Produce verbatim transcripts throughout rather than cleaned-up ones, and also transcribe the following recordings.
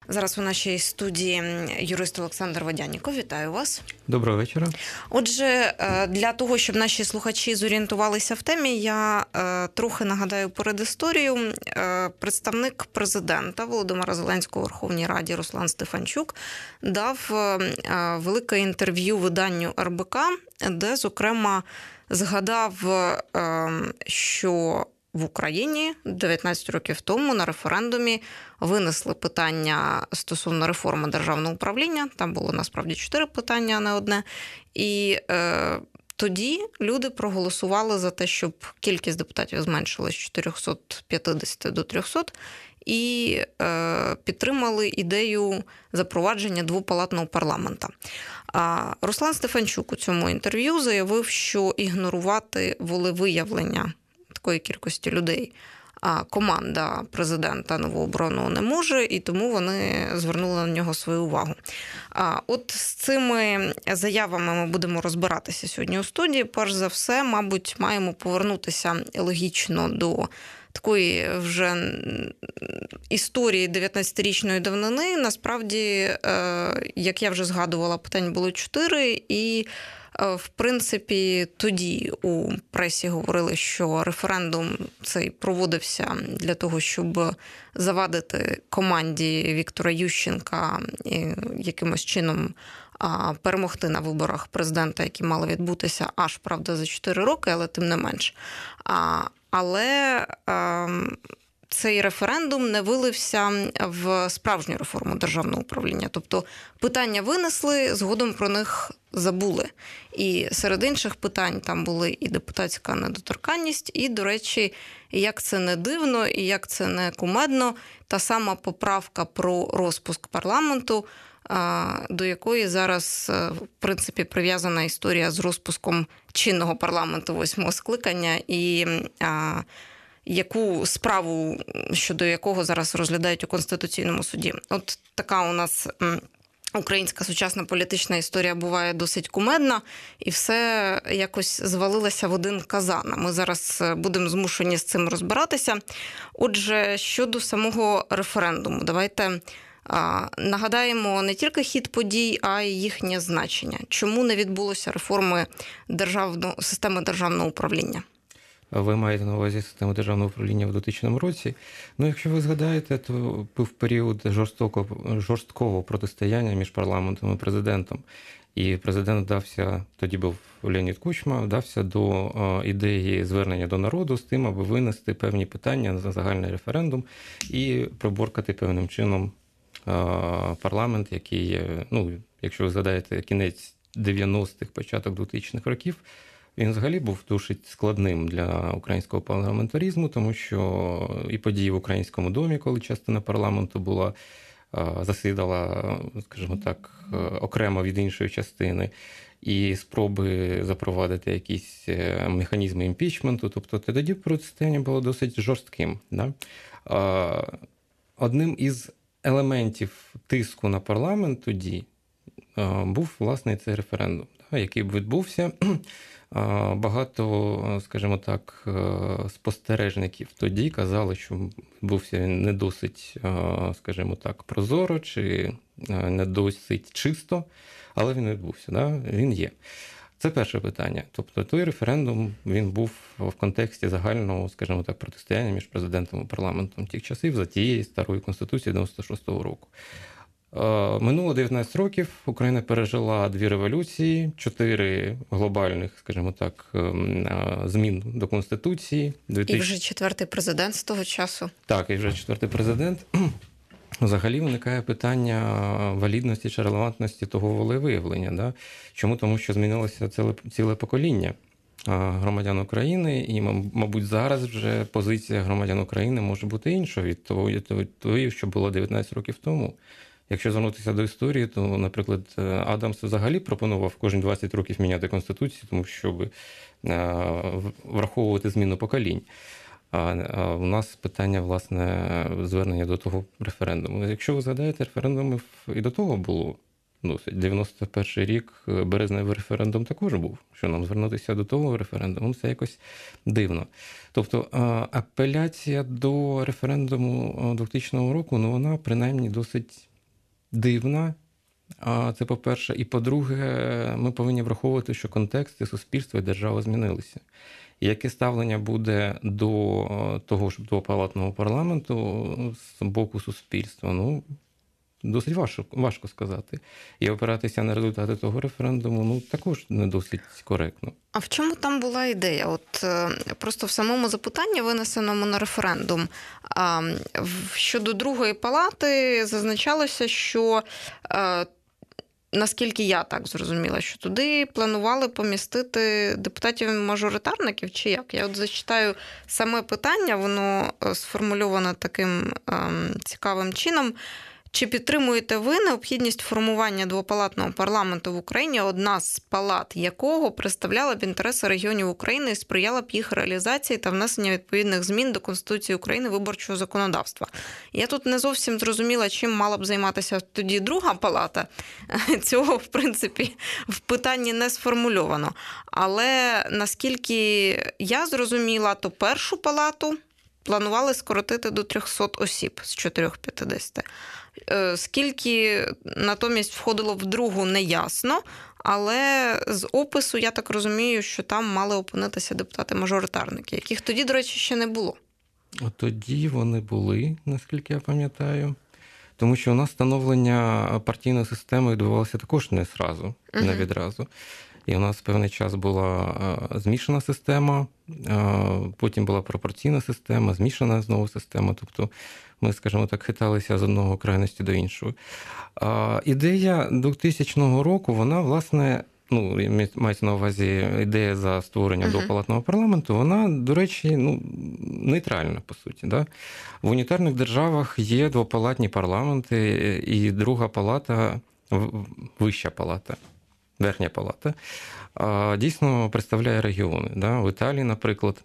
Зараз у нашій студії юрист Олександр Водяніков. Вітаю вас. Доброго вечора. Отже, для того, щоб наші слухачі зорієнтувалися в темі, я трохи нагадаю передісторію. Представник президента Володимира Зеленського у Верховній Раді Руслан Стефанчук дав велике інтерв'ю виданню ер бе ка, де, зокрема, згадав, що в Україні дев'ятнадцять років тому на референдумі винесли питання стосовно реформи державного управління. Там було насправді чотири питання, а не одне. І е, тоді люди проголосували за те, щоб кількість депутатів зменшилась з чотирьохсот п'ятдесят до трьохсот, і е, підтримали ідею запровадження двопалатного парламенту. А Руслан Стефанчук у цьому інтерв'ю заявив, що ігнорувати волевиявлення такої кількості людей а команда президента новообраного не може, і тому вони звернули на нього свою увагу. А от з цими заявами ми будемо розбиратися сьогодні у студії. Перш за все, мабуть, маємо повернутися логічно до такої вже історії дев'ятнадцятирічної давнини. Насправді, як я вже згадувала, питань було чотири, і в принципі, тоді у пресі говорили, що референдум цей проводився для того, щоб завадити команді Віктора Ющенка якимось чином перемогти на виборах президента, які мали відбутися аж, правда, за чотири роки, але тим не менш. Але цей референдум не вилився в справжню реформу державного управління. Тобто питання винесли, згодом про них забули. І серед інших питань там були і депутатська недоторканність, і, до речі, як це не дивно, і як це не кумедно, та сама поправка про розпуск парламенту, до якої зараз, в принципі, прив'язана історія з розпуском чинного парламенту восьмого скликання, і яку справу, щодо якого зараз розглядають у Конституційному суді. От така у нас українська сучасна політична історія буває досить кумедна, і все якось звалилося в один казан. Ми зараз будемо змушені з цим розбиратися. Отже, щодо самого референдуму, давайте нагадаємо не тільки хід подій, а й їхнє значення. Чому не відбулося реформи державного, системи державного управління? Ви маєте на увазі систему державного управління в дотичному році. Ну, якщо ви згадаєте, то був період жорстокого, жорсткого протистояння між парламентом і президентом. І президент вдався, тоді був Леонід Кучма, вдався до ідеї звернення до народу з тим, аби винести певні питання на загальний референдум і приборкати певним чином парламент, який, ну, якщо ви згадаєте, кінець дев'яностих, початок двохтисячних років, він взагалі був досить складним для українського парламентаризму, тому що і події в Українському домі, коли частина парламенту була, засідала, скажімо так, окремо від іншої частини, і спроби запровадити якісь механізми імпічменту, тобто тоді протистояння було досить жорстким. Да? Одним із елементів тиску на парламент тоді був, власне, цей референдум, який б відбувся. Багато, скажімо так, спостережників тоді казали, що відбувся не досить, скажімо так, прозоро чи не досить чисто, але він відбувся, да? Він є. Це перше питання. Тобто той референдум, він був в контексті загального, скажімо так, протистояння між президентом і парламентом тих часів за тієї старої Конституції дев'яносто шостого року. Минуло дев'ятнадцять років, Україна пережила дві революції, чотири глобальних, скажімо так, змін до Конституції. І вже четвертий президент з того часу. Так, і вже четвертий президент. Взагалі виникає питання валідності чи релевантності того волевиявлення. Да? Чому? Тому що змінилося ціле, ціле покоління громадян України, і, мабуть, зараз вже позиція громадян України може бути іншою від того, від того, що було дев'ятнадцять років тому. Якщо звернутися до історії, то, наприклад, Адамс взагалі пропонував кожні двадцять років міняти Конституцію, тому щоб враховувати зміну поколінь. А у нас питання, власне, звернення до того референдуму. Якщо ви згадаєте, референдумів і до того було. Досить. дев'яносто перший рік березневий референдум також був. Що нам звернутися до того референдуму, це якось дивно. Тобто апеляція до референдуму двохтисячного року, ну вона принаймні досить дивна. А це по-перше. І по-друге, ми повинні враховувати, що контексти суспільства і держава змінилися. І яке ставлення буде до того ж двопалатного парламенту з боку суспільства? Ну, досить важко, важко сказати. І опиратися на результати того референдуму, ну, також не досить коректно. А в чому там була ідея? От просто в самому запитанні, винесеному на референдум, щодо другої палати зазначалося, що, наскільки я так зрозуміла, що туди планували помістити депутатів-мажоритарників чи як? Я от зачитаю саме питання, воно сформульоване таким цікавим чином. Чи підтримуєте ви необхідність формування двопалатного парламенту в Україні, одна з палат якого представляла б інтереси регіонів України і сприяла б їх реалізації та внесення відповідних змін до Конституції України, виборчого законодавства? Я тут не зовсім зрозуміла, чим мала б займатися тоді друга палата. Цього, в принципі, в питанні не сформульовано. Але наскільки я зрозуміла, то першу палату планували скоротити до триста осіб з чотириста п'ятдесят. Скільки натомість входило в другу, не ясно, але з опису я так розумію, що там мали опинитися депутати-мажоритарники, яких тоді, до речі, ще не було. Тоді вони були, наскільки я пам'ятаю. Тому що у нас становлення партійної системи відбувалося також не зразу, uh-huh. не відразу. І у нас певний час була змішана система, потім була пропорційна система, змішана знову система. Тобто ми, скажімо так, хиталися з одного крайності до іншого. Ідея двохтисячного року, вона, власне, ну, мається на увазі ідея за створення uh-huh. двопалатного парламенту, вона, до речі, ну, нейтральна, по суті. Да? В унітарних державах є двопалатні парламенти, і друга палата, вища палата, верхня палата, дійсно представляє регіони. Да? В Італії, наприклад,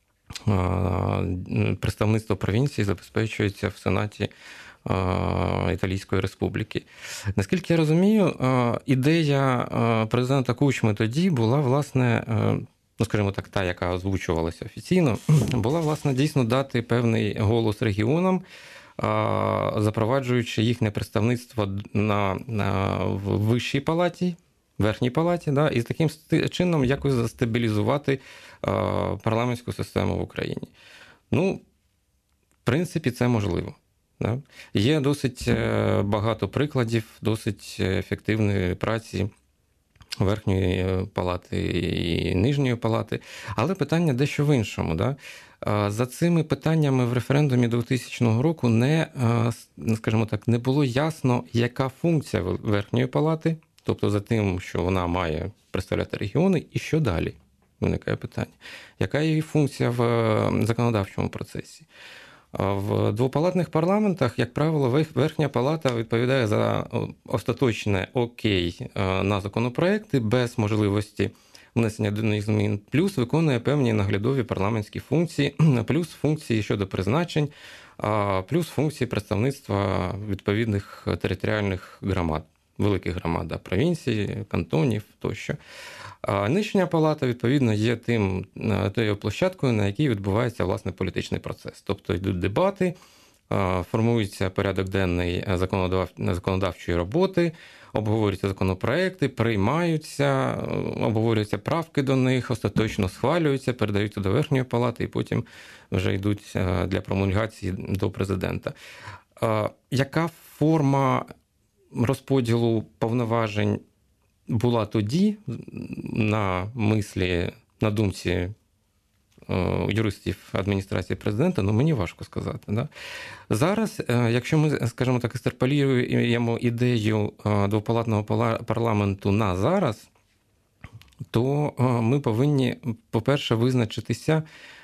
представництво провінції забезпечується в Сенаті Італійської Республіки. Наскільки я розумію, ідея президента Кучми тоді була, власне, ну, скажімо так, та, яка озвучувалася офіційно, була, власне, дійсно дати певний голос регіонам, запроваджуючи їхнє представництво на, на в вищій палаті, верхній палаті, да, і таким чином якось застабілізувати парламентську систему в Україні. Ну, в принципі, це можливо. Да. Є досить багато прикладів, досить ефективної праці верхньої палати і нижньої палати, але питання дещо в іншому. Да. За цими питаннями в референдумі двохтисячного року не, скажімо так, не було ясно, яка функція верхньої палати, тобто за тим, що вона має представляти регіони, і що далі? Виникає питання. Яка її функція в законодавчому процесі? В двопалатних парламентах, як правило, верхня палата відповідає за остаточне окей на законопроекти без можливості внесення до них змін, плюс виконує певні наглядові парламентські функції, плюс функції щодо призначень, плюс функції представництва відповідних територіальних громад, великих громад, провінцій, кантонів тощо. А нижня палата, відповідно, є тим, тією площадкою, на якій відбувається, власне, політичний процес. Тобто йдуть дебати, формується порядок денний законодав... законодавчої роботи, обговорюються законопроекти, приймаються, обговорюються правки до них, остаточно схвалюються, передаються до верхньої палати і потім вже йдуть для промульгації до президента. Яка форма розподілу повноважень була тоді на мислі, на думці юристів адміністрації президента, ну мені важко сказати. Да? Зараз, якщо ми, скажімо так, екстраполюємо ідею двопалатного парламенту на зараз, то ми повинні, по-перше, визначитися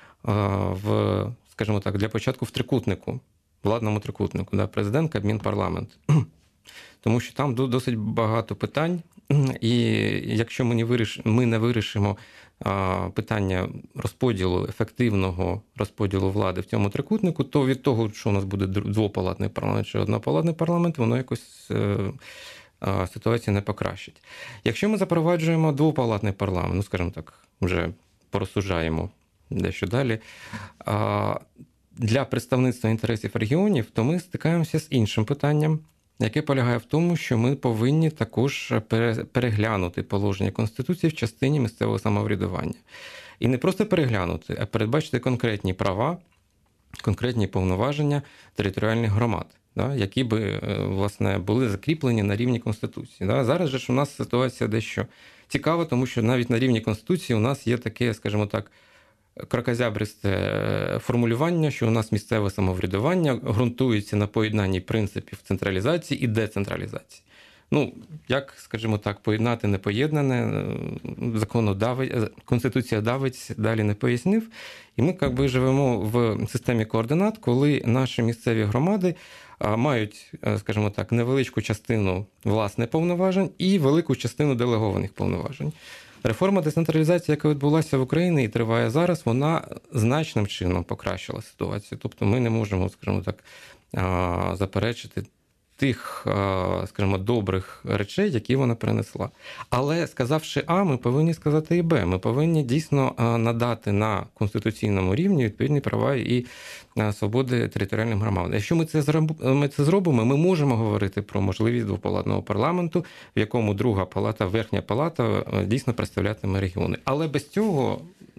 в, скажімо так, для початку в трикутнику, владному трикутнику, да? Президент, Кабмін, парламент. Тому що там досить багато питань, і якщо ми не вирішимо, ми не вирішимо питання розподілу, ефективного розподілу влади в цьому трикутнику, то від того, що у нас буде двопалатний парламент чи однопалатний парламент, воно якось ситуацію не покращить. Якщо ми запроваджуємо двопалатний парламент, ну, скажімо так, вже порозсужаємо дещо далі, для представництва інтересів регіонів, то ми стикаємося з іншим питанням. яке полягає в тому, що ми повинні також переглянути положення Конституції в частині місцевого самоврядування. І не просто переглянути, а передбачити конкретні права, конкретні повноваження територіальних громад, да, які би, власне, були закріплені на рівні Конституції. Да. Зараз же ж у нас ситуація дещо цікава, тому що навіть на рівні Конституції у нас є таке, скажімо так, кракозябристе формулювання, що у нас місцеве самоврядування ґрунтується на поєднанні принципів централізації і децентралізації. Ну, як, скажімо так, поєднати непоєднане, законодавець, Конституція давець далі не пояснив. І ми, як би, живемо в системі координат, коли наші місцеві громади мають, скажімо так, невеличку частину власних повноважень і велику частину делегованих повноважень. Реформа децентралізації, яка відбулася в Україні і триває зараз, вона значним чином покращила ситуацію. Тобто ми не можемо, скажімо так, заперечити тих, скажімо, добрих речей, які вона принесла. Але, сказавши А, ми повинні сказати і Б. Ми повинні дійсно надати на конституційному рівні відповідні права і свободи територіальним громадам. Якщо ми це, ми це зробимо, ми можемо говорити про можливість двопалатного парламенту, в якому друга палата, верхня палата дійсно представлятиме регіони. Але без цього,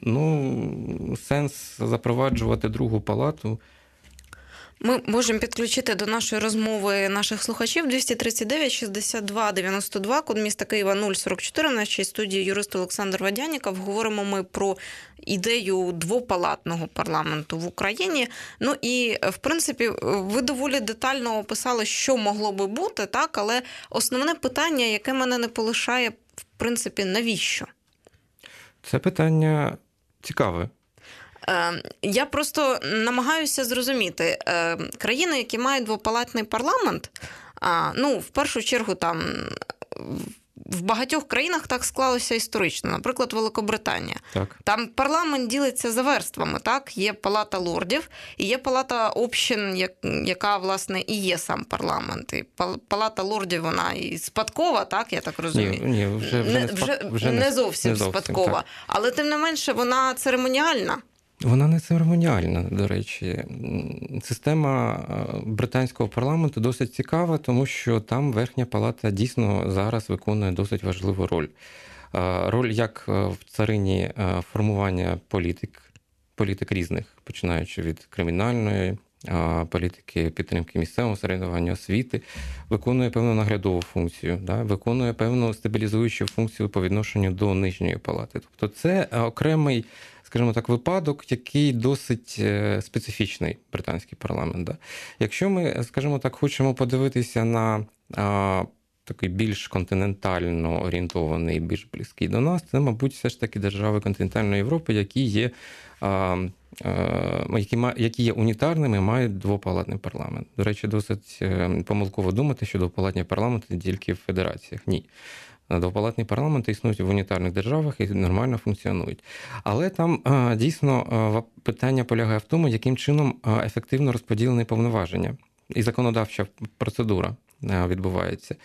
ну, сенс запроваджувати другу палату. Ми можемо підключити до нашої розмови наших слухачів. Двісті тридцять дев'ять шістдесят два дев'яносто два, код міста Києва нуль сорок чотири. В нашій студії юрист Олександр Водяніков. Говоримо ми про ідею двопалатного парламенту в Україні. Ну і, в принципі, ви доволі детально описали, що могло би бути, так? Але основне питання, яке мене не полишає, в принципі, навіщо? Це питання цікаве. Я просто намагаюся зрозуміти, країни, які мають двопалатний парламент, ну, в першу чергу, там, в багатьох країнах так склалося історично, наприклад, Великобританія. Так. Там парламент ділиться за верствами, так? Є палата лордів і є палата общин, яка, власне, і є сам парламент. І палата лордів, вона і спадкова, так, я так розумію? Ні, ні вже, вже, не, вже, вже не зовсім, не зовсім спадкова. Так. Але, тим не менше, вона церемоніальна. Вона не церемоніальна, до речі. Система британського парламенту досить цікава, тому що там верхня палата дійсно зараз виконує досить важливу роль. Роль як в царині формування політик, політик різних, починаючи від кримінальної політики, підтримки місцевого самоврядування, освіти, виконує певну наглядову функцію, да? Виконує певну стабілізуючу функцію по відношенню до нижньої палати. Тобто це окремий, скажімо так, випадок, який досить специфічний британський парламент. Да? Якщо ми, скажімо так, хочемо подивитися на а, такий більш континентально орієнтований, більш близький до нас, це, мабуть, все ж таки держави континентальної Європи, які є, а, а, які, які є унітарними, мають двопалатний парламент. До речі, досить помилково думати, що двопалатні парламенти тільки в федераціях. Ні. Двопалатні парламенти існують в унітарних державах і нормально функціонують. Але там дійсно питання полягає в тому, яким чином ефективно розподілені повноваження. І законодавча процедура відбувається.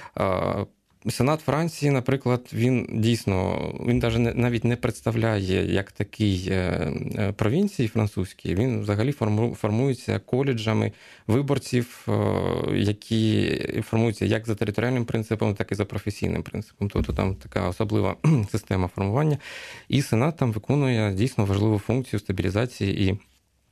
Сенат Франції, наприклад, він дійсно, він навіть не представляє як такий провінції французькі, він взагалі формується коледжами виборців, які формуються як за територіальним принципом, так і за професійним принципом. Тобто там така особлива система формування. І Сенат там виконує дійсно важливу функцію стабілізації і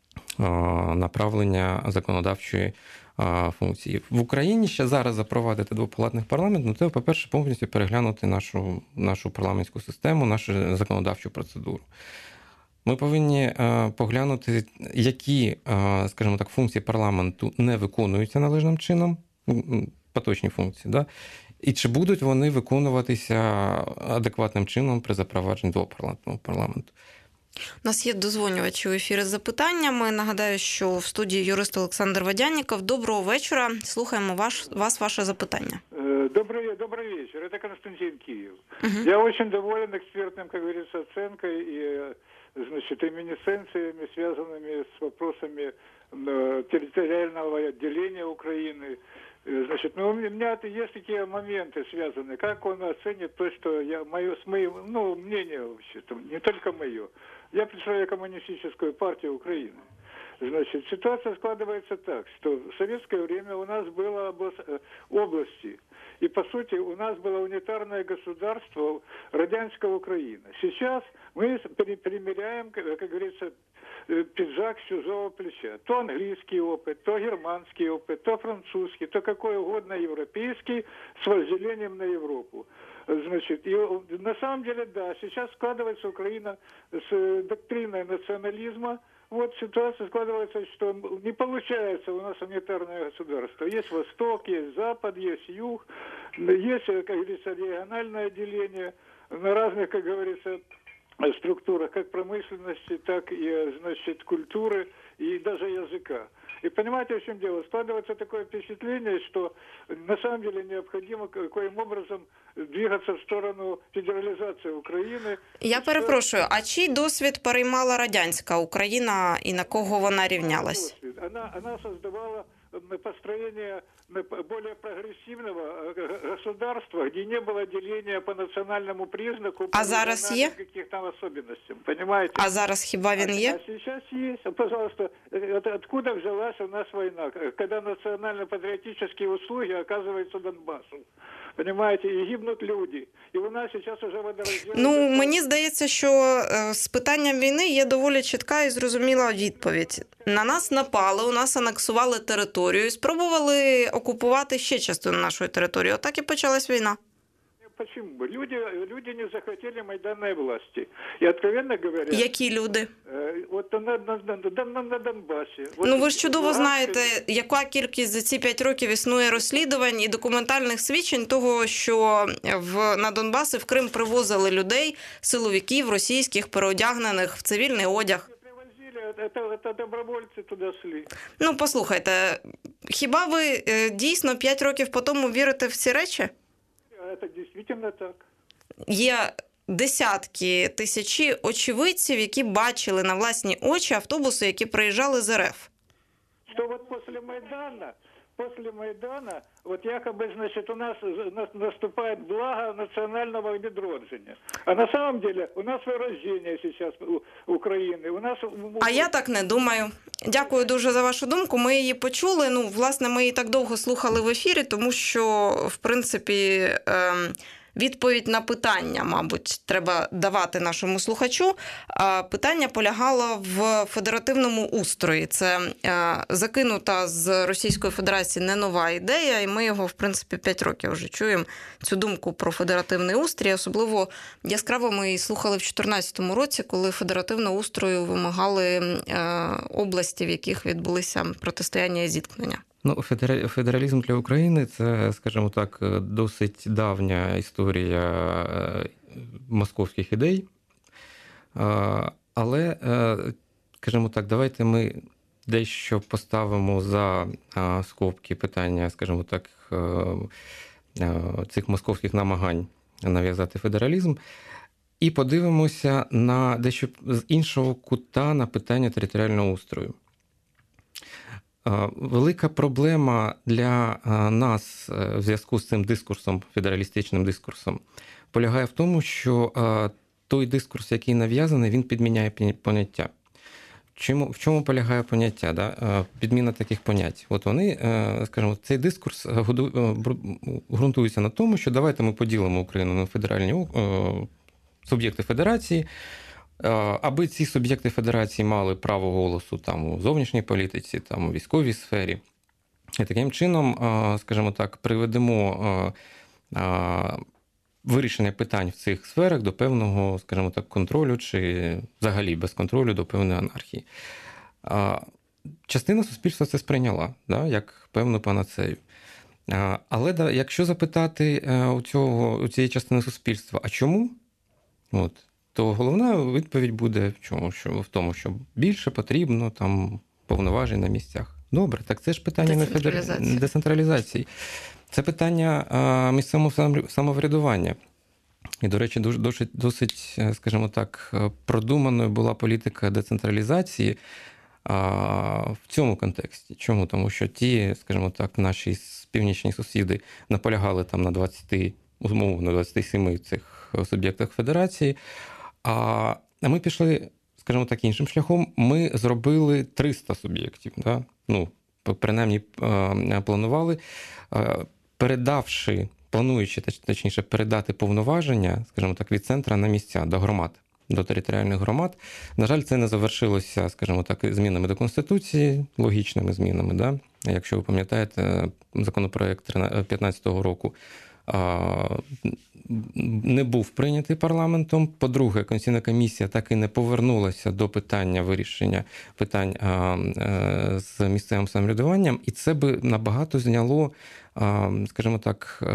направлення законодавчої функції. В Україні ще зараз запровадити двопалатний парламент, ну це, по-перше, повністю переглянути нашу, нашу парламентську систему, нашу законодавчу процедуру. Ми повинні поглянути, які, скажімо так, функції парламенту не виконуються належним чином, поточні функції, да? І чи будуть вони виконуватися адекватним чином при запровадженні двопалатного парламенту. У нас є дозвонювачі у ефірі з запитаннями. Нагадаю, що в студії юрист Олександр Водяніков. Доброго вечора. Слухаємо ваш, вас, ваше запитання. Добрый, добрый вечер. Это Константин Киев. Uh-huh. Я очень доволен экспертным, как говорится, оценкой и, значит, реминисценциями, связанными с вопросами территориального отделения Украины. Значит, ну, у меня есть такие моменты связанные. Как он оценит то, что я, мое, с моим, ну, мнение вообще, не только мое. Я представляю Коммунистическую партию Украины. Значит, ситуация складывается так, что в советское время у нас было область, области, и, по сути, у нас было унитарное государство Радянская Украина. Сейчас мы примеряем, как говорится, пиджак с чужого плеча. То английский опыт, то германский опыт, то французский, то какой угодно европейский с возделением на Европу. Значит, и на самом деле, да, сейчас складывается Украина с доктриной национализма. Вот ситуация складывается, что не получается у нас унитарное государство. Есть Восток, есть Запад, есть Юг, есть, как говорится, региональное деление на разных, как говорится, структурах, как промышленности, так и, значит, культуры и даже языка. И понимаете, в чем дело? Складывается такое впечатление, что на самом деле необходимо каким образом двигаться в сторону федералізації України. Я перепрошую, а чий досвід переймала радянська Україна і на кого вона рівнялась? Она, она создавала построение более прогрессивного государства, где не было деления по национальному признаку, а зараз є? каких-то особенностям, понимаете? А зараз хіба він є? А, а сейчас есть. Пожалуйста, это откуда взялась у нас война, когда национально-патриотические услуги оказываются Донбассу? Понимаете, і гибнуть люди. І у нас зараз уже водорозділ... Ну, мені здається, що з питанням війни є доволі чітка і зрозуміла відповідь. На нас напали, у нас анексували територію, спробували окупувати ще частину нашої території. Отак і почалась війна. Почему? Люди, люди не захотели майданной власти. И, откровенно говоря... Які люди? От на, на, на, на, на Донбасі. Ну, ви ж чудово знаєте, яка кількість за ці п'ять років існує розслідувань і документальних свідчень того, що в, на Донбас і в Крим привозили людей, силовиків російських, переодягнених в цивільний одяг. Це, це добровольці туди шли. Ну, послухайте, хіба ви дійсно п'ять років по тому вірите в ці речі? Це дійсно так. Є десятки, тисячі очевидців, які бачили на власні очі автобуси, які приїжджали з РФ. Що от після Майдану, після Майдану, от якоби, значить, у нас наступає благо національного відродження. А на самом деле у нас вирождення зараз України. У нас... А я так не думаю. Дякую дуже за вашу думку. Ми її почули. Ну, власне, ми її так довго слухали в ефірі, тому що, в принципі, ем... відповідь на питання, мабуть, треба давати нашому слухачу. Питання полягало в федеративному устрої. Це закинута з Російської Федерації не нова ідея, і ми його, в принципі, п'ять років вже чуємо, цю думку про федеративний устрій. Особливо яскраво ми її слухали в дві тисячі чотирнадцятому році, коли федеративного устрою вимагали області, в яких відбулися протистояння і зіткнення. Ну, федералізм для України – це, скажімо так, досить давня історія московських ідей. Але, скажімо так, давайте ми дещо поставимо за скобки питання, скажімо так, цих московських намагань нав'язати федералізм і подивимося на дещо з іншого кута на питання територіального устрою. Велика проблема для нас в зв'язку з цим дискурсом, федералістичним дискурсом, полягає в тому, що той дискурс, який нав'язаний, він підміняє поняття. В чому, в чому полягає поняття, да? Підміна таких понять? От вони, скажімо, цей дискурс ґрунтується на тому, що давайте ми поділимо Україну на федеральні суб'єкти федерації, аби ці суб'єкти федерації мали право голосу там, у зовнішній політиці, там, у військовій сфері. І таким чином, скажімо так, приведемо вирішення питань в цих сферах до певного, скажімо так, контролю чи взагалі без контролю до певної анархії. Частина суспільства це сприйняла, да, як певну панацею. Але да, якщо запитати у, цього, у цієї частини суспільства, а чому? От, то головна відповідь буде в чому? Що, в тому, що більше потрібно там, повноважень на місцях. Добре, так це ж питання не федер... децентралізації. Це питання а, місцевого самоврядування. І, до речі, досить, досить, скажімо так, продуманою була політика децентралізації а, в цьому контексті. Чому? Тому що ті, скажімо так, наші північні сусіди наполягали там на двадцяти, умовно, двадцяти семи цих суб'єктах федерації, а ми пішли, скажімо так, іншим шляхом. Ми зробили триста суб'єктів, да? Ну, принаймні планували, передавши, плануючи, точніше, передати повноваження, скажімо так, від центра на місця, до громад, до територіальних громад. На жаль, це не завершилося, скажімо так, змінами до Конституції, логічними змінами. Да? Якщо ви пам'ятаєте, законопроект п'ятнадцятого року не був прийнятий парламентом. По-друге, Конституційна комісія так і не повернулася до питання вирішення питань з місцевим самоврядуванням, і це би набагато зняло, скажімо так,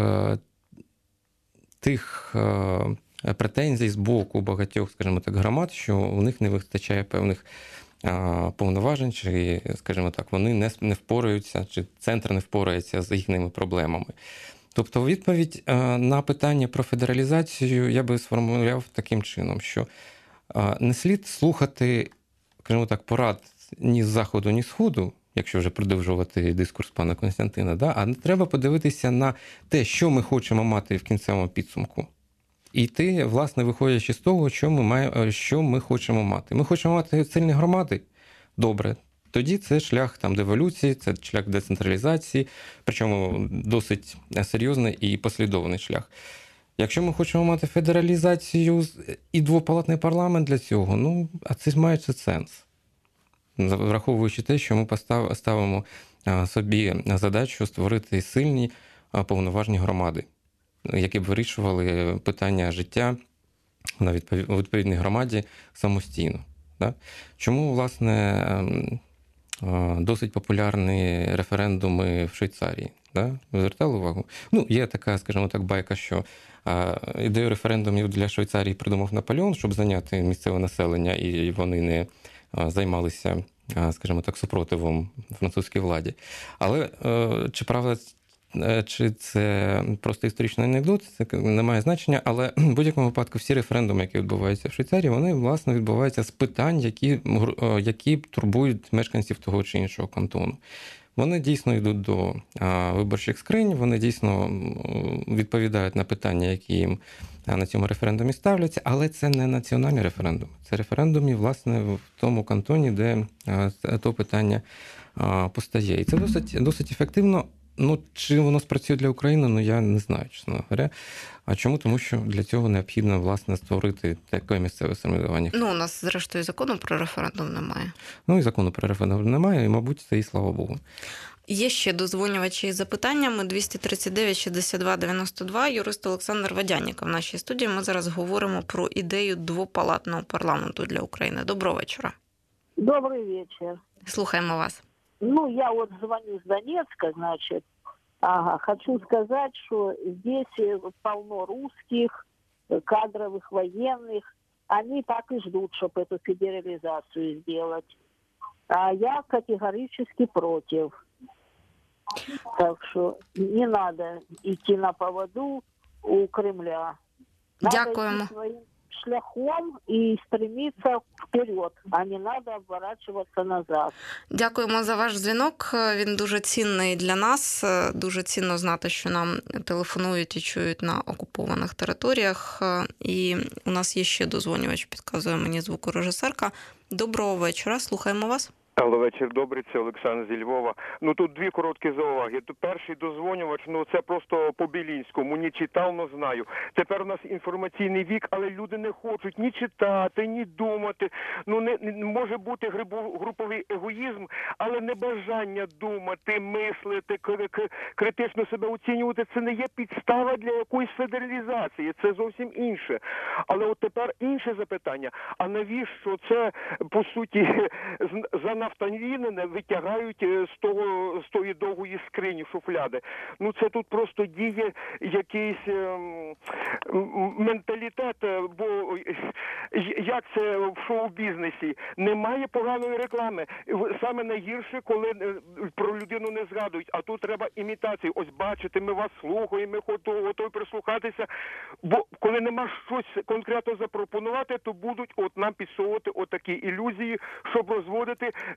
тих претензій з боку багатьох, скажімо так, громад, що у них не вистачає певних повноважень, чи, скажімо так, вони не, не впораються, чи центр не впорається з їхніми проблемами. Тобто відповідь на питання про федералізацію я би сформулював таким чином, що не слід слухати, скажімо так, порад ні з заходу, ні з сходу, якщо вже продовжувати дискурс пана Костянтина, да? А треба подивитися на те, що ми хочемо мати в кінцевому підсумку. І йти, власне, виходячи з того, що ми, маємо, що ми хочемо мати. Ми хочемо мати сильні громади? Добре. Тоді це шлях там деволюції, це шлях децентралізації, причому досить серйозний і послідовний шлях. Якщо ми хочемо мати федералізацію і двопалатний парламент для цього, ну, а це має сенс. Враховуючи те, що ми ставимо собі задачу створити сильні повноважні громади, які б вирішували питання життя на відповідній громаді самостійно. Да? Чому, власне, досить популярні референдуми в Швейцарії? Да? Ви звертали увагу? Ну, є така, скажімо так, байка, що ідею референдумів для Швейцарії придумав Наполеон, щоб зайняти місцеве населення, і вони не займалися, скажімо так, супротивом французькій владі. Але чи правда, чи це просто історичний анекдот, це не має значення, але в будь-якому випадку всі референдуми, які відбуваються в Швейцарії, вони, власне, відбуваються з питань, які, які турбують мешканців того чи іншого кантону. Вони дійсно йдуть до виборчих скринь, вони дійсно відповідають на питання, які їм на цьому референдумі ставляться, але це не національний референдум. Це референдуми, власне, в тому кантоні, де то питання постає. І це досить, досить ефективно. Ну, чи воно спрацює для України, ну, я не знаю, чесно говоря. А чому? Тому що для цього необхідно, власне, створити таке місцеве самоврядування. Ну, у нас, зрештою, закону про референдум немає. Ну, і закону про референдум немає, і, мабуть, це і слава Богу. Є ще дозвонювачі із запитаннями. двісті тридцять дев'ять шістдесят два дев'яносто два. Юрист Олександр Водяніков в нашій студії. Ми зараз говоримо про ідею двопалатного парламенту для України. Доброго вечора. Добрый вечер. Слухаємо вас. Ну, я вот звоню с Донецка, значит. Ага, хочу сказать, что здесь полно русских, кадровых, военных. Они так и ждут, чтобы эту федерализацию сделать. А я категорически против. Так что не надо идти на поводу у Кремля. Надо Дякуємо. идти своим шляхом і стремиться вперед, а не треба оборачуватися назад. Дякуємо за ваш дзвінок. Він дуже цінний для нас. Дуже цінно знати, що нам телефонують і чують на окупованих територіях. І у нас є ще дозвонювач, підказує мені звукорежисерка. Доброго вечора, слухаємо вас. Алло, вечір добрий, це Олександр зі Львова. Ну тут дві короткі зауваги. Перший дозвонювач, ну це просто по-білінському, не читав, но знаю. Тепер у нас інформаційний вік, але люди не хочуть ні читати, ні думати. Ну не, не може бути груповий егоїзм, але небажання думати, мислити, критично себе оцінювати, це не є підстава для якоїсь федералізації, це зовсім інше. Але от тепер інше запитання, а навіщо це, по суті, за нафталіни витягають з того, з тої довгої скрині, шуфляди. Ну це тут просто діє якийсь ем, менталітет, бо як це в шоу-бізнесі? Немає поганої реклами. Саме найгірше, коли про людину не згадують, а тут треба імітації. Ось бачите, ми вас слухаємо, ми готові прислухатися, бо коли нема щось конкретно запропонувати, то будуть от нам підсовувати отакі ілюзії, щоб розводити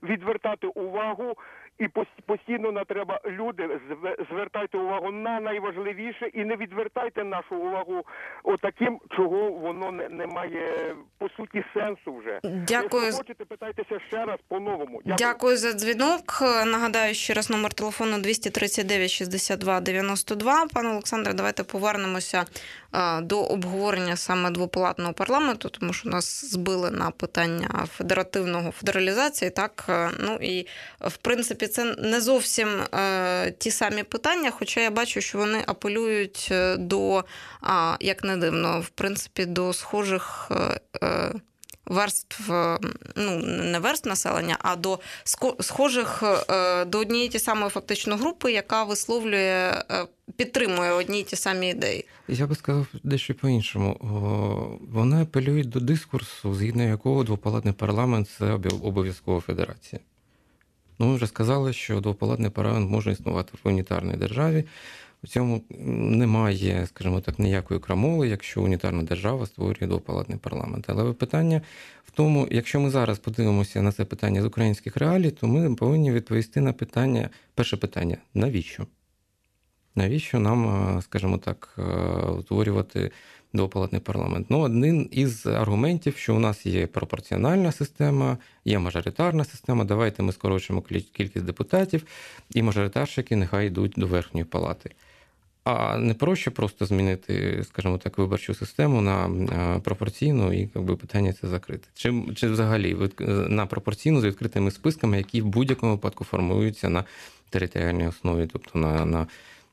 відвертати увагу. І постійно не треба, люди, звертайте увагу на найважливіше і не відвертайте нашу увагу отаким, чого воно не, не має, по суті, сенсу вже. Дякую. Якщо хочете, питайтеся ще раз по-новому. Дякую. Дякую за дзвінок. Нагадаю ще раз номер телефону двісті тридцять дев'ять шістдесят два дев'яносто два. Пане Олександре, давайте повернемося до обговорення саме двопалатного парламенту, тому що нас збили на питання федеративного федералізації, так, ну і в принципі це не зовсім е, ті самі питання, хоча я бачу, що вони апелюють до, а, як не дивно, в принципі, до схожих е, верств, ну, не верств населення, а до схожих е, до однієї ті самої фактично групи, яка висловлює, е, підтримує одні й ті самі ідеї. Я би сказав дещо по-іншому. Вони апелюють до дискурсу, згідно якого двопалатний парламент – це обов'язкова федерація. Ну, ми вже сказали, що двопалатний парламент може існувати в унітарній державі. У цьому немає, скажімо так, ніякої крамоли, якщо унітарна держава створює двопалатний парламент. Але питання в тому, якщо ми зараз подивимося на це питання з українських реалій, то ми повинні відповісти на питання, перше питання – навіщо? Навіщо нам, скажімо так, утворювати двопалатний парламент? Ну, один із аргументів, що у нас є пропорціональна система, є мажоритарна система, давайте ми скорочимо кількість депутатів, і мажоритарщики нехай йдуть до верхньої палати. А не проще просто змінити, скажімо так, виборчу систему на пропорційну і якби, питання це закрити. Чи, чи взагалі на пропорційну з відкритими списками, які в будь-якому випадку формуються на територіальній основі, тобто на, на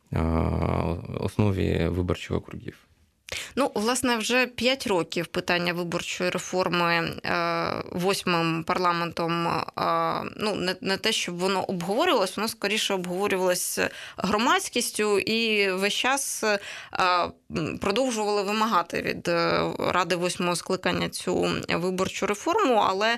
основі виборчих округів. Ну, власне, вже п'ять років питання виборчої реформи восьмим парламентом, ну, не, не те, щоб воно обговорювалось, воно скоріше обговорювалось громадськістю і весь час продовжували вимагати від Ради восьмого скликання цю виборчу реформу, але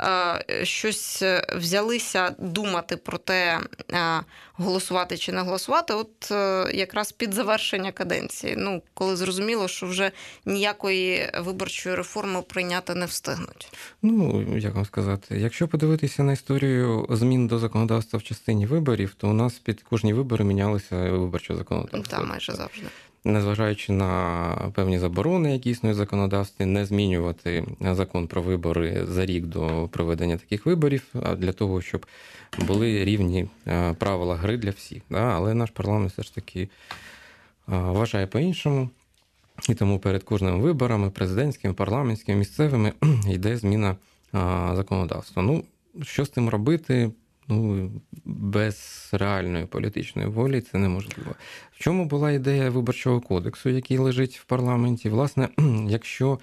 щось взялися думати про те, голосувати чи не голосувати, от якраз під завершення каденції. Ну, коли зрозуміло, що вже ніякої виборчої реформи прийняти не встигнуть. Ну, як вам сказати, якщо подивитися на історію змін до законодавства в частині виборів, то у нас під кожні вибори мінялося виборче законодавство. Так, майже завжди. Незважаючи на певні заборони, які існують в законодавстві, не змінювати закон про вибори за рік до проведення таких виборів, а для того, щоб були рівні правила гри для всіх. Але наш парламент все ж таки вважає по-іншому. І тому перед кожними виборами, президентськими, парламентськими, місцевими, йде зміна законодавства. Ну, що з цим робити? Ну, без реальної політичної волі це неможливо. В чому була ідея Виборчого кодексу, який лежить в парламенті? Власне, якщо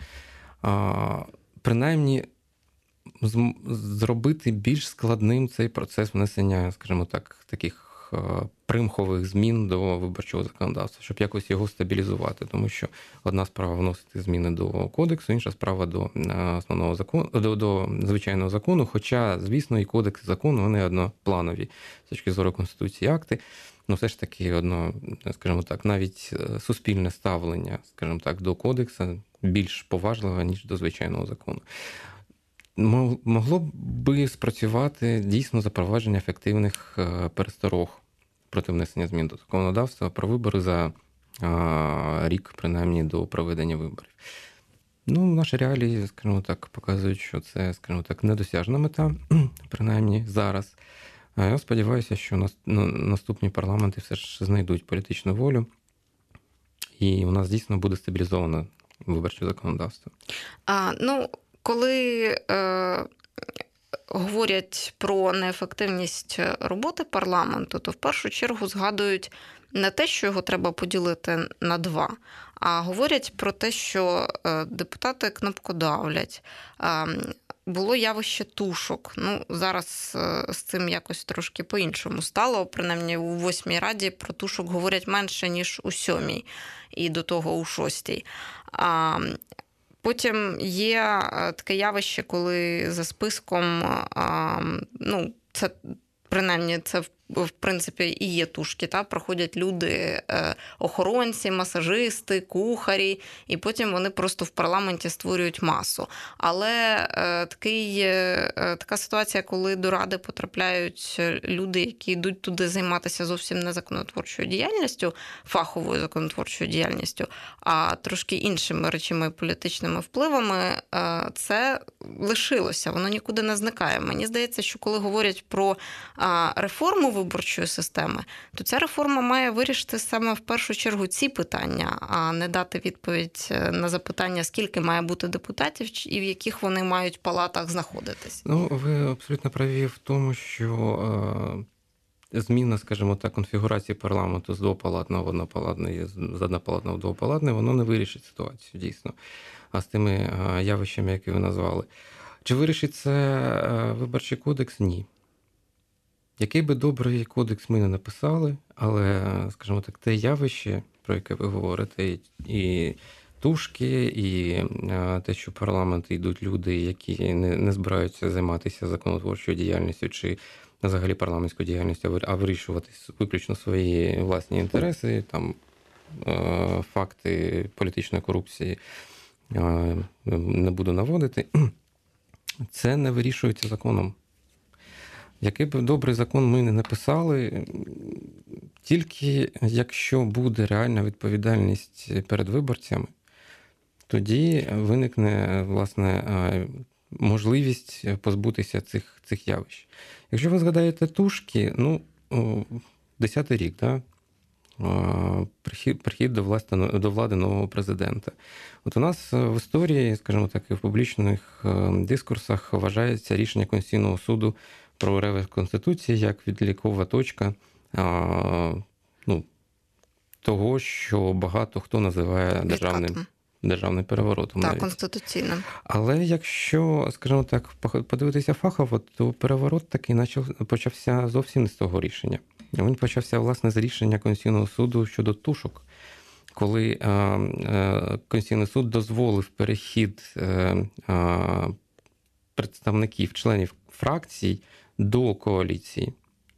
принаймні зробити більш складним цей процес внесення, скажімо так, таких примхових змін до виборчого законодавства, щоб якось його стабілізувати. Тому що одна справа вносити зміни до кодексу, інша справа до основного закону, до, до звичайного закону, хоча, звісно, і кодекс, і закон, вони однопланові з точки зору Конституції акти. Ну, все ж таки, одно, скажімо так, навіть суспільне ставлення, скажімо так, до кодексу більш поважливе, ніж до звичайного закону. Могло б би спрацювати дійсно запровадження ефективних пересторог проти внесення змін до законодавства про вибори за рік, принаймні, до проведення виборів. Ну, наші реалії, скажімо так, показують, що це, скажімо так, недосяжна мета, принаймні зараз. Я сподіваюся, що наступні парламенти все ж знайдуть політичну волю, і у нас дійсно буде стабілізоване виборче законодавство. А, ну, коли е, говорять про неефективність роботи парламенту, то в першу чергу згадують не те, що його треба поділити на два, а говорять про те, що депутати кнопкодавлять. Було явище тушок. Ну, зараз з цим якось трошки по-іншому стало. Принаймні у восьмій раді про тушок говорять менше, ніж у сьомій, і до того у шостій. А потім є таке явище, коли за списком, ну, це принаймні це в принципі і є тушки, та проходять люди, охоронці, масажисти, кухарі, і потім вони просто в парламенті створюють масу. Але такий, така ситуація, коли до Ради потрапляють люди, які йдуть туди займатися зовсім не законотворчою діяльністю, фаховою законотворчою діяльністю, а трошки іншими речами, політичними впливами, це лишилося, воно нікуди не зникає. Мені здається, що коли говорять про реформу виборчої системи, то ця реформа має вирішити саме в першу чергу ці питання, а не дати відповідь на запитання, скільки має бути депутатів і в яких вони мають палатах знаходитись. Ну, ви абсолютно праві в тому, що е, зміна, скажімо так, конфігурації парламенту з двопалатного в однопалатний, з однопалатного в двопалатний, воно не вирішить ситуацію, дійсно. А з тими е, явищами, які ви назвали. Чи вирішить це е, виборчий кодекс? Ні. Який би добрий кодекс ми не написали, але, скажімо так, те явище, про яке ви говорите, і тушки, і те, що в парламент йдуть люди, які не, не збираються займатися законотворчою діяльністю чи взагалі парламентською діяльністю, а вирішувати виключно свої власні інтереси, там факти політичної корупції не буду наводити, це не вирішується законом. Який б добрий закон ми не написали, тільки якщо буде реальна відповідальність перед виборцями, тоді виникне, власне, можливість позбутися цих, цих явищ. Якщо ви згадаєте тушки, ну, десятий рік, да? Прихід, прихід до, власти, до влади нового президента. От у нас в історії, скажімо так, і в публічних дискурсах вважається рішення Конституційного суду про ревіз Конституції як відлікова точка а, ну, того, що багато хто називає державним, державним переворотом. Так, конституційним. Але якщо, скажімо так, подивитися фахово, то переворот такий почався зовсім не з того рішення. Він почався, власне, з рішення Конституційного суду щодо тушок, коли а, а, Конституційний суд дозволив перехід а, а, представників, членів фракцій до коаліції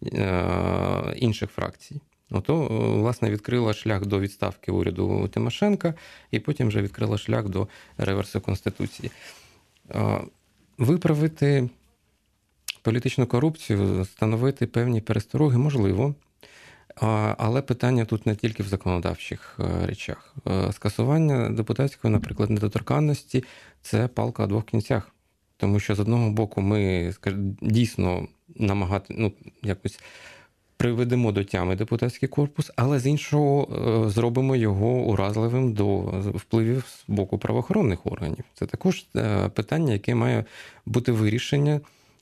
е, інших фракцій. Ото, власне, відкрила шлях до відставки уряду Тимошенка і потім вже відкрила шлях до реверсу Конституції. Е, виправити політичну корупцію, встановити певні перестороги можливо, е, але питання тут не тільки в законодавчих е, речах. Е, скасування депутатської, наприклад, недоторканності – це палка о двох кінцях. Тому що, з одного боку, ми дійсно намагати, ну, якось приведемо до тями депутатський корпус, але з іншого зробимо його уразливим до впливів з боку правоохоронних органів. Це також питання, яке має бути вирішення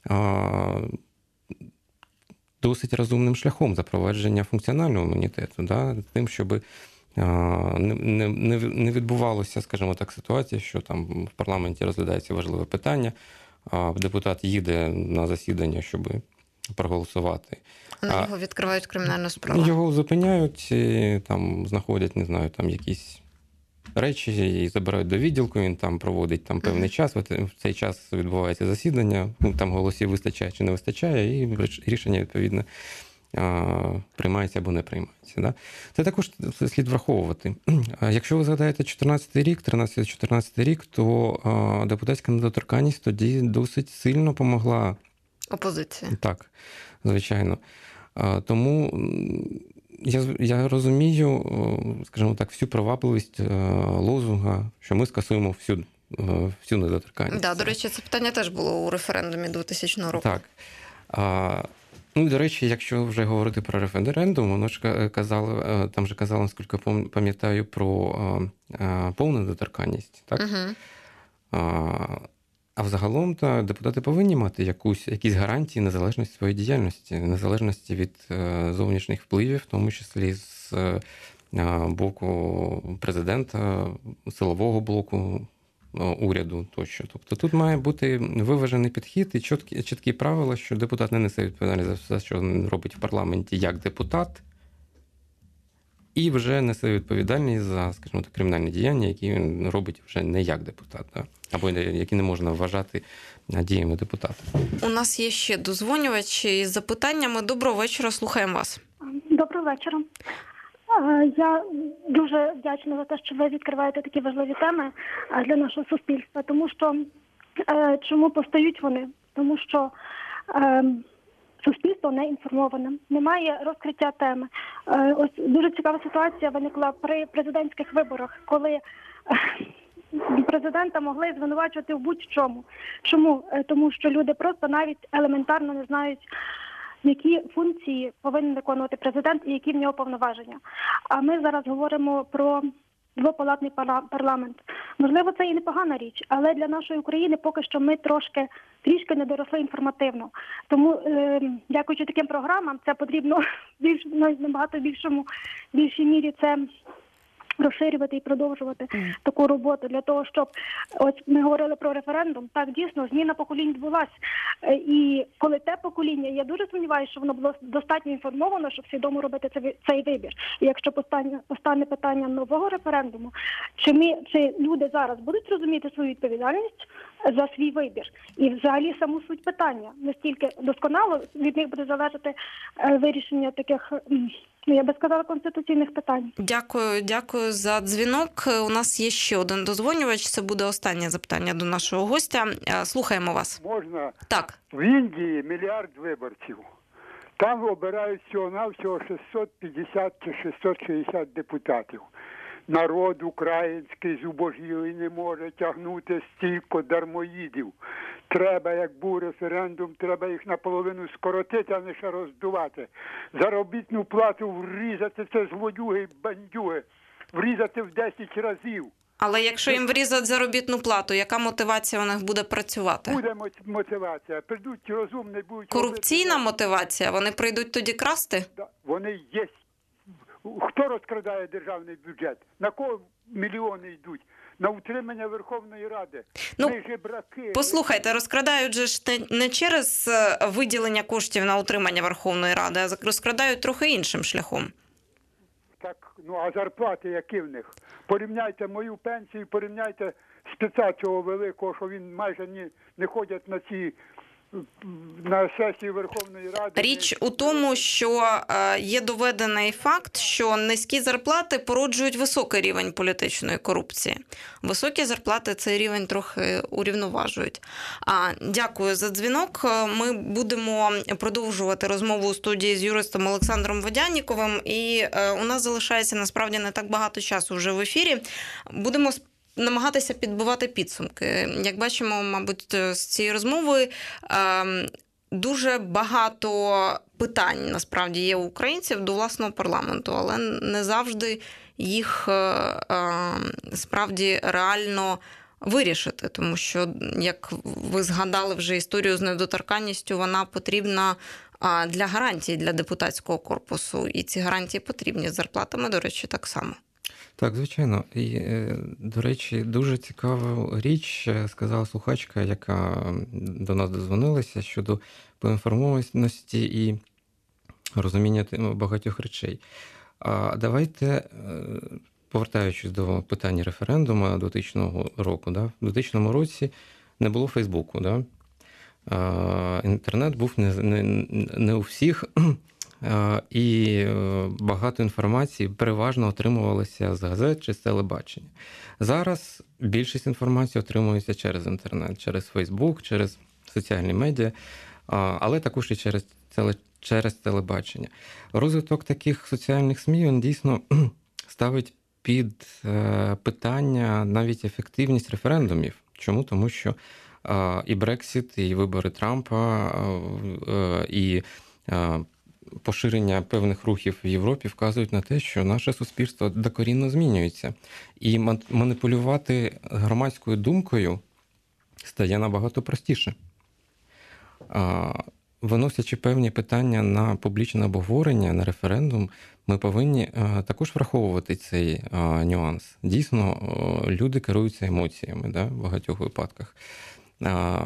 досить розумним шляхом запровадження функціонального імунітету, да, тим, щоб Не, не, не відбувалося, скажімо так, ситуація, що там в парламенті розглядається важливе питання, а депутат їде на засідання, щоб проголосувати. А на нього відкривають кримінальну справу. Його зупиняють, там знаходять, не знаю, там якісь речі і забирають до відділку, він там проводить там певний mm-hmm. час, в цей час відбувається засідання, там голосів вистачає чи не вистачає, і рішення, відповідно, приймається або не приймається. Да? Це також слід враховувати. Якщо ви згадаєте чотирнадцятий рік, тринадцятий-чотирнадцятий рік, то депутатська недоторканність тоді досить сильно помогла опозиції. Так, звичайно. Тому я, я розумію, скажімо так, всю привабливість лозунга, що ми скасуємо всю, всю недоторканність. Да, до речі, це питання теж було у референдумі двохтисячного року. Так. Ну, до речі, якщо вже говорити про референдум, воно ж казало, там же казало, наскільки пам'ятаю, про повну недоторканність. Так? Угу. А взагалом то депутати повинні мати якусь, якісь гарантії незалежності своєї діяльності, незалежності від зовнішніх впливів, в тому числі з боку президента, силового блоку, уряду тощо. Тобто тут має бути виважений підхід і чіткі, чіткі правила, що депутат не несе відповідальність за все, що він робить в парламенті як депутат, і вже несе відповідальність за, скажімо так, кримінальні діяння, які він робить вже не як депутат, да? Або які не можна вважати діями депутата. У нас є ще дозвонювачі із запитаннями. Доброго вечора, слухаємо вас. Доброго вечора. Я дуже вдячна за те, що ви відкриваєте такі важливі теми для нашого суспільства, тому що чому постають вони? Тому що суспільство не інформоване, немає розкриття теми. Ось дуже цікава ситуація виникла при президентських виборах, коли президента могли звинувачувати в будь-чому. Чому? Тому що люди просто навіть елементарно не знають, які функції повинен виконувати президент і які в нього повноваження. А ми зараз говоримо про двопалатний парламент. Можливо, це і непогана річ, але для нашої України поки що ми трошки, трішки не доросли інформативно. Тому, е, дякуючи таким програмам, це потрібно більш, набагато більшому, більшій мірі це розширювати і продовжувати mm. таку роботу для того, щоб, ось ми говорили про референдум, так, дійсно, зміна поколінь відбулася. І коли те покоління, я дуже сумніваюся, що воно було достатньо інформовано, щоб свідомо робити цей, цей вибір. І якщо постане, постане питання нового референдуму, чи, ми, чи люди зараз будуть розуміти свою відповідальність за свій вибір? І взагалі саму суть питання. Настільки досконало від них буде залежати вирішення таких, ну, я би сказала, конституційних питань. Дякую, дякую за дзвінок. У нас є ще один дозвонювач. Це буде останнє запитання до нашого гостя. Слухаємо вас. Можна? Так. В Індії мільярд виборців. Там обирають всього-навсього шістсот п'ятдесят чи шістсот шістдесят депутатів. Народ український зубожілий не може тягнути стільки дармоїдів. Треба, як був референдум, треба їх наполовину скоротити, а не ще роздувати. Заробітну плату врізати, це злодюги і бандюги, врізати в десять разів. Але якщо їм врізать заробітну плату, яка мотивація у них буде працювати? Буде мотивація. Прийдуть розумні, будуть... Корупційна робити... мотивація? Вони прийдуть тоді красти? Да, вони є. Хто розкрадає державний бюджет? На кого мільйони йдуть? На утримання Верховної Ради. Ну, Ми жебраки. Послухайте, розкрадають же ж не через виділення коштів на утримання Верховної Ради, а розкрадають трохи іншим шляхом. Так, ну а зарплати які в них? Порівняйте мою пенсію, порівняйте спеца цього великого, що він майже не, не ходять на ці на сесії Верховної Ради. Річ у тому, що є доведений факт, що низькі зарплати породжують високий рівень політичної корупції. Високі зарплати цей рівень трохи урівноважують. А, дякую за дзвінок. Ми будемо продовжувати розмову у студії з юристом Олександром Водяніковим. І у нас залишається насправді не так багато часу вже в ефірі. Будемо намагатися підбивати підсумки. Як бачимо, мабуть, з цієї розмови дуже багато питань, насправді, є у українців до власного парламенту, але не завжди їх справді реально вирішити, тому що, як ви згадали вже історію з недоторканністю, вона потрібна для гарантій для депутатського корпусу, і ці гарантії потрібні з зарплатами, до речі, так само. Так, звичайно. І, до речі, дуже цікаву річ сказала слухачка, яка до нас дозвонилася щодо поінформованості і розуміння багатьох речей. А давайте, повертаючись до питання референдуму дотичного року, да, в дотичному році не було Фейсбуку, да? Інтернет був не, не, не у всіх, і багато інформації переважно отримувалося з газет чи з телебачення. Зараз більшість інформації отримується через інтернет, через Фейсбук, через соціальні медіа, але також і через, через телебачення. Розвиток таких соціальних ЗМІ, він дійсно ставить під питання навіть ефективність референдумів. Чому? Тому що і Брексіт, і вибори Трампа, і поширення певних рухів в Європі вказують на те, що наше суспільство докорінно змінюється. І маніпулювати громадською думкою стає набагато простіше. Виносячи певні питання на публічне обговорення, на референдум, ми повинні також враховувати цей нюанс. Дійсно, люди керуються емоціями, да, в багатьох випадках.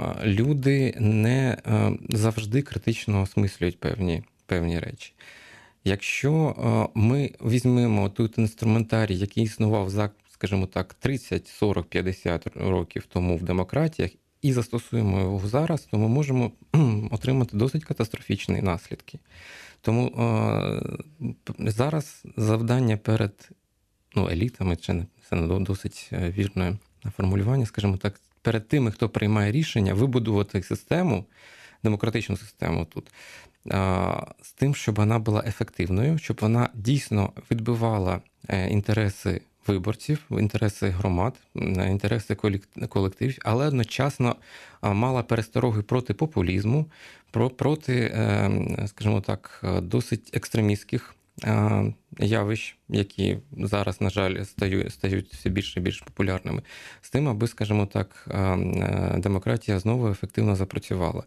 Люди не завжди критично осмислюють певні, певні речі. Якщо ми візьмемо тут інструментарій, який існував за, скажімо так, тридцять, сорок, п'ятдесят років тому в демократіях, і застосуємо його зараз, то ми можемо отримати досить катастрофічні наслідки. Тому е, зараз завдання перед ну, елітами, чи це не досить вірне формулювання, скажімо так, перед тими, хто приймає рішення, вибудувати систему, демократичну систему тут, е, з тим, щоб вона була ефективною, щоб вона дійсно відбивала інтереси виборців, інтереси громад, інтереси колективів, але одночасно мала перестороги проти популізму, проти, скажімо так, досить екстремістських явищ, які зараз, на жаль, стають, стають все більше і більш популярними, з тим, аби, скажімо так, демократія знову ефективно запрацювала.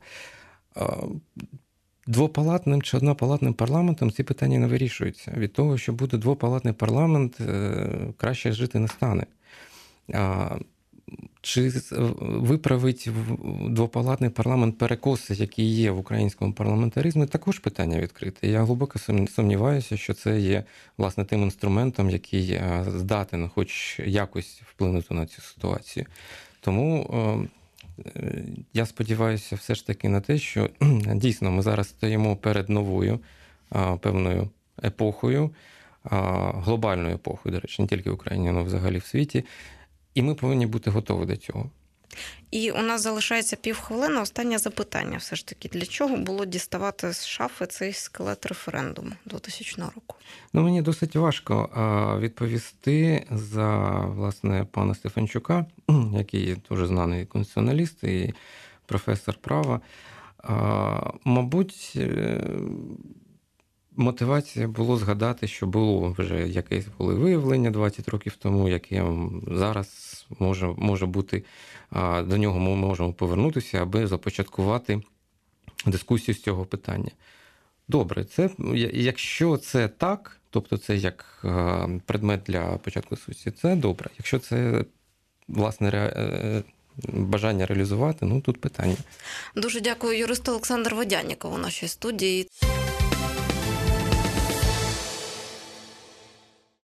Двопалатним чи однопалатним парламентом ці питання не вирішуються. Від того, що буде двопалатний парламент, краще жити не стане. Чи виправить двопалатний парламент перекоси, які є в українському парламентаризмі, також питання відкрите. Я глибоко сумніваюся, що це є, власне, тим інструментом, який здатен хоч якось вплинути на цю ситуацію. Тому я сподіваюся все ж таки на те, що дійсно ми зараз стоїмо перед новою певною епохою, глобальною епохою, до речі, не тільки в Україні, але взагалі в світі, і ми повинні бути готові до цього. І у нас залишається півхвилини. Останнє запитання все ж таки. Для чого було діставати з шафи цей скелет референдуму двотисячного року? Ну, мені досить важко відповісти за, власне, пана Стефанчука, який дуже знаний конституціоналіст і професор права. Мабуть, мотивація було згадати, що було вже якесь волевиявлення двадцять років тому, яке зараз може, може бути, до нього ми можемо повернутися, аби започаткувати дискусію з цього питання. Добре, це, якщо це так, тобто це як предмет для початку дискусії, це добре. Якщо це, власне, ре... бажання реалізувати, ну тут питання. Дуже дякую юристу Олександру Водянікову у нашій студії.